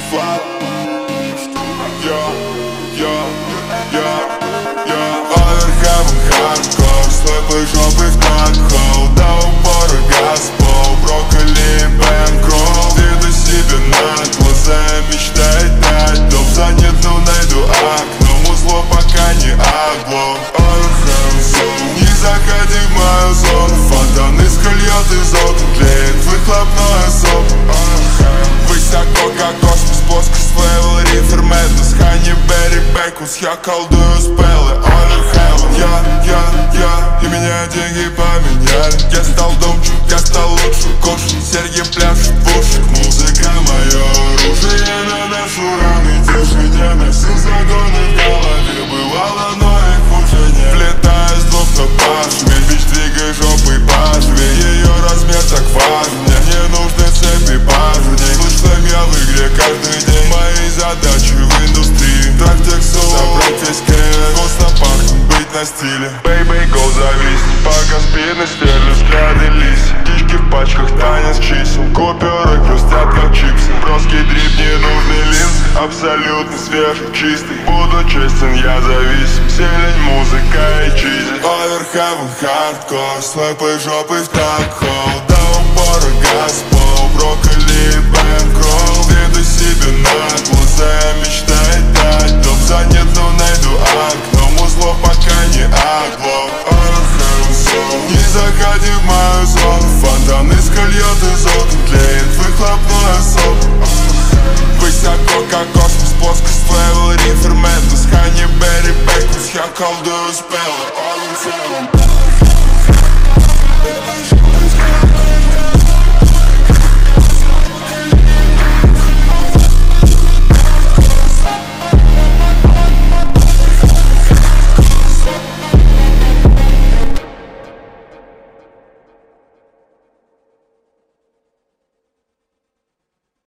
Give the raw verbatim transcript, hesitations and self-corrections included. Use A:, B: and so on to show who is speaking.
A: Флаг. Я, я, я, я Оверхевен хардкор, слепой жопой в так-холл. До упора газпол, брокколи и бэнкролл. Ты до себе над глаза мечтает дать дом занят, но найду окно. Музло пока не оглох. Оверхевен зон, не заходи в мою зону. Фонтан искольет из окон, тлеет выхлопное сопо. Высоко как космос, плоскость левел, рифер мэднесс. Хани Берри Бэкус, я колдую спеллы. Оверхевен, я, я, я, и меня деньги поменяли. Я стал домчик, я стал лучше. Кошин, серьги пляшут в ушах. Музыка мое оружие, я наношу раны. Тише, где носил загоны в голове. Бывало, но их уже нет. Влетаю с двух на пашме, бич, двигай жопой пожвей. Ее размер так важен, мне не нужны цепи пажней. Слышно я в игре каждый день. Мои задачи в индустрии трак тексту, собрать весь кэш. Вкусно пахнет, быть на стиле. Бэй-бэй, гоу, завис. Пока спины стерлю, взгляды лись. Птички в пачках, танец чисел. Куперы хрустят как чипсы. Броский дрип, не нужный линз. Абсолютно свежий, чистый. Буду честен, я зависим. Зелень, музыка и чизи. Оверхевен хардкор, слепой жопой в так-холл. До упора газпол, брокколи и бэнкролл. Ты до себе на глаза мечтает дать дом занят, но найду окно. Музло пока не оглох. Оверхевен зон, не заходи в мою зону. Фонтан искольет из окон, тлеет выхлопное сопо. Высоко как космос, плоскость левел, рифер мэднесс. Хани Берри Бэкус, я колдую спеллы. Оверхевен.